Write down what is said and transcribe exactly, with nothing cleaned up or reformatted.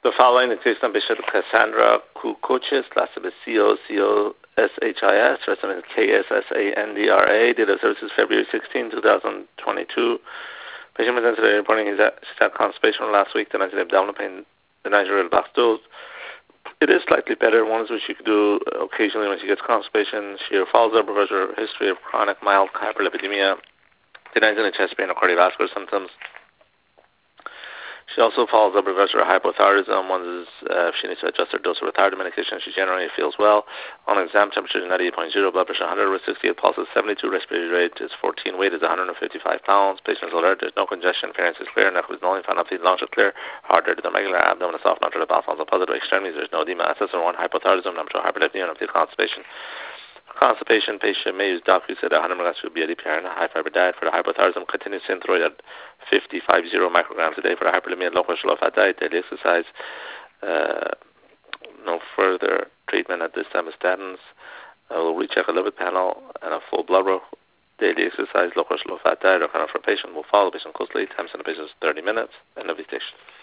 The following is based on Bishop Cassandra Kukochis, last name is C O C O S H I S, first name is K S S A N D R A, date of service is February sixteenth, twenty twenty-two. Patient presented today reporting is that she's had constipation last week, the night of abdominal pain, the Nigerian bastos. It is slightly better, ones which she could do occasionally when she gets constipation. She follows up with her history of chronic mild hyperlipidemia, denies any chest pain or cardiovascular symptoms. She also follows up with her hypothyroidism. One is uh, if she needs to adjust her dose of thyroid medication. She generally feels well. On exam, temperature is ninety-eight point zero, blood pressure one hundred over sixty-eight, pulse is seventy-two, respiratory rate is fourteen, weight is one hundred fifty-five pounds. Patient is alert. There's no congestion. Appearance is clear. Neck is null. Fan of the lungs are clear. Heart rate is irregular. Abdomen is soft. Nostril bowel sounds are positive. Extremities there's no edema. Assessment one, hypothyroidism. Number two, hyperlipidemia. Number three, constipation. Constipation, patient may use doxycycline at one hundred milligrams per B I D P R and a high fiber diet. For the hypothyroidism, continue synthroid at fifty-five micrograms a day. For the hyperlipidemia, low cholesterol, low fat diet, daily exercise. Uh, no further treatment at this time of statins. Uh, we'll recheck a lipid panel and a full blood work. Daily exercise, low cholesterol, low fat diet, or kind of for patient will follow patient closely. Time sent the patient is thirty minutes. End of the station.